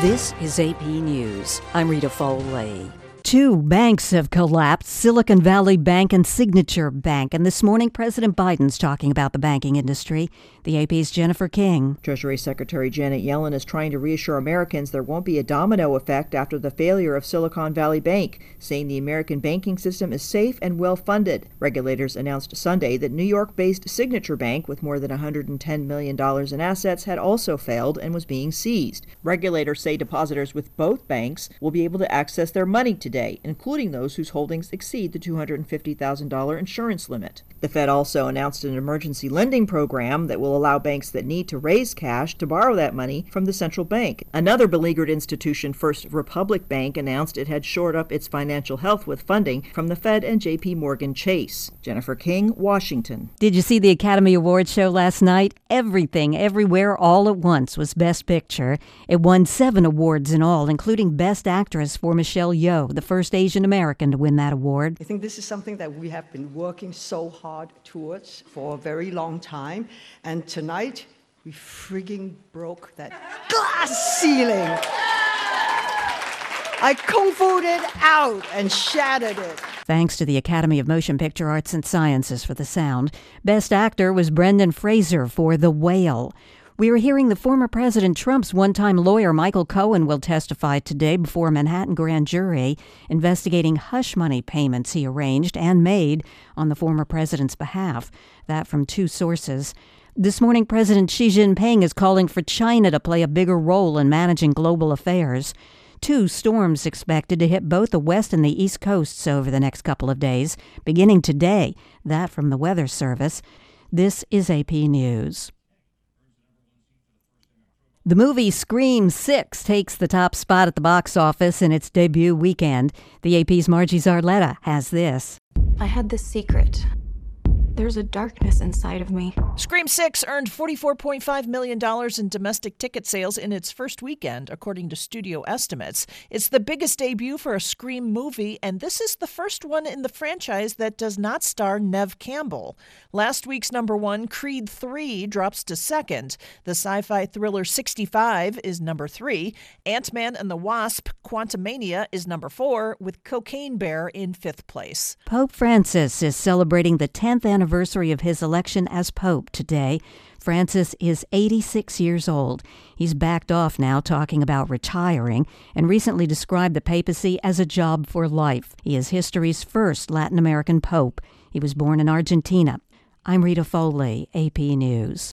This is AP News. I'm Rita Foley. Two banks have collapsed, Silicon Valley Bank and Signature Bank. And this morning, President Biden's talking about the banking industry. The AP's Jennifer King. Treasury Secretary Janet Yellen is trying to reassure Americans there won't be a domino effect after the failure of Silicon Valley Bank, saying the American banking system is safe and well-funded. Regulators announced Sunday that New York-based Signature Bank, with more than $110 million in assets, had also failed and was being seized. Regulators say depositors with both banks will be able to access their money today, including those whose holdings exceed the $250,000 insurance limit. The Fed also announced an emergency lending program that will allow banks that need to raise cash to borrow that money from the central bank. Another beleaguered institution, First Republic Bank, announced it had shored up its financial health with funding from the Fed and J.P. Morgan Chase. Jennifer King, Washington. Did you see the Academy Awards show last night? Everything, Everywhere, All at Once was Best Picture. It won 7 awards in all, including Best Actress for Michelle Yeoh, the first Asian American to win that award. I think this is something that we have been working so hard towards for a very long time. And tonight, we frigging broke that glass ceiling. I kung fu'd it out and shattered it. Thanks to the Academy of Motion Picture Arts and Sciences for the sound. Best Actor was Brendan Fraser for The Whale. We are hearing the former President Trump's one-time lawyer, Michael Cohen, will testify today before a Manhattan grand jury investigating hush money payments he arranged and made on the former president's behalf. That from 2 sources. This morning, President Xi Jinping is calling for China to play a bigger role in managing global affairs. 2 storms expected to hit both the west and the east coasts over the next couple of days, beginning today. That from the Weather Service. This is AP News. The movie Scream 6 takes the top spot at the box office in its debut weekend. The AP's Margie Zarletta has this. I had this secret. There's a darkness inside of me. Scream 6 earned $44.5 million in domestic ticket sales in its first weekend, according to studio estimates. It's the biggest debut for a Scream movie, and this is the first one in the franchise that does not star Neve Campbell. Last week's number 1, Creed 3, drops to 2nd. The sci-fi thriller 65 is number 3. Ant-Man and the Wasp: Quantumania is number 4, with Cocaine Bear in 5th place. Pope Francis is celebrating the 10th anniversary of his election as Pope today. Francis is 86 years old. He's backed off now, talking about retiring, and recently described the papacy as a job for life. He is history's first Latin American pope. He was born in Argentina. I'm Rita Foley, AP News.